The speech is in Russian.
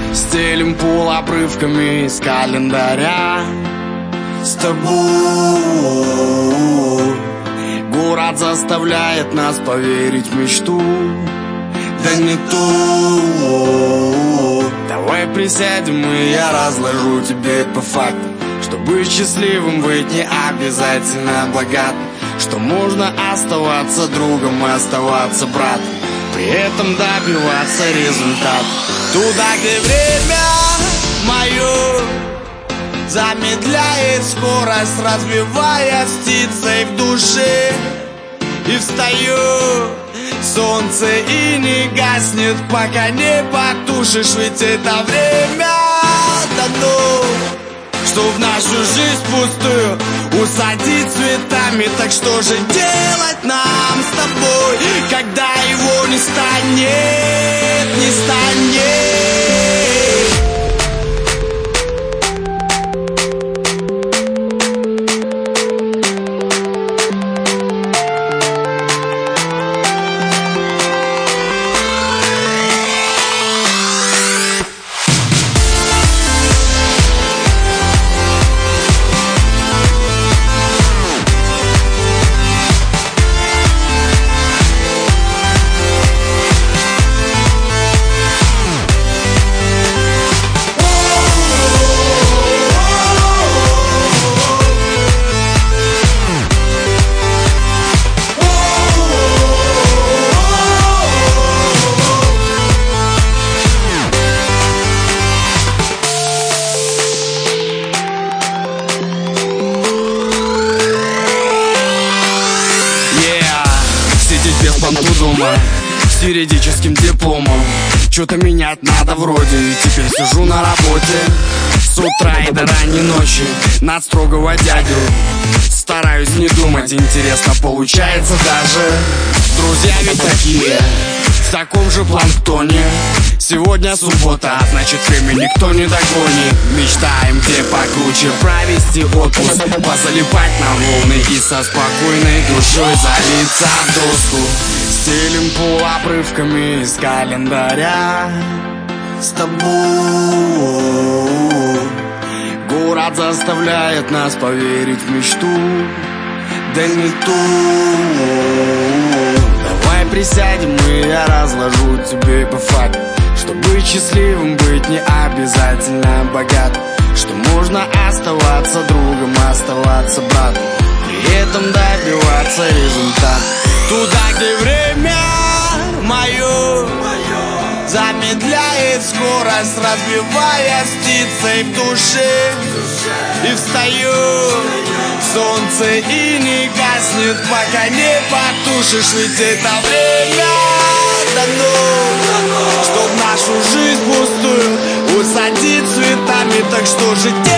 Стелим пол обрывками из календаря. С тобой город заставляет нас поверить в мечту. Да не ту. Давай присядем, и я разложу тебе по факту, что быть счастливым быть не обязательно богат, что можно оставаться другом и оставаться братом, при этом добиваться результата. Туда, где время мое замедляет скорость, разбиваясь птицей в душе. И встаю, солнце и не гаснет, пока не потушишь, ведь это время дано, чтоб нашу жизнь пустую усадить цветами. Так что же делать нам с тобой, когда его не станет, не станет? С юридическим дипломом что-то менять надо вроде, и теперь сижу на работе с утра и до ранней ночи над строгого дядю. Стараюсь не думать, интересно получается даже. Друзья ведь такие, в таком же планктоне. Сегодня суббота, а значит время никто не догонит. Мечтаем где покруче провести отпуск, позалипать на волны и со спокойной душой залиться в доску. Стелим пол обрывками из календаря. С тобой город заставляет нас поверить в мечту. Да не ту. Давай присядем, и я разложу тебе по факту, что быть счастливым быть не обязательно богат, что можно оставаться другом, оставаться братом, при этом добиваться результата. Туда, где время мое замедляет скорость, разбиваясь птицей в душе. И встаю, солнце и не гаснет, пока не потушишь, ведь это время дано, чтоб нашу жизнь пустую усадить цветами. Так что же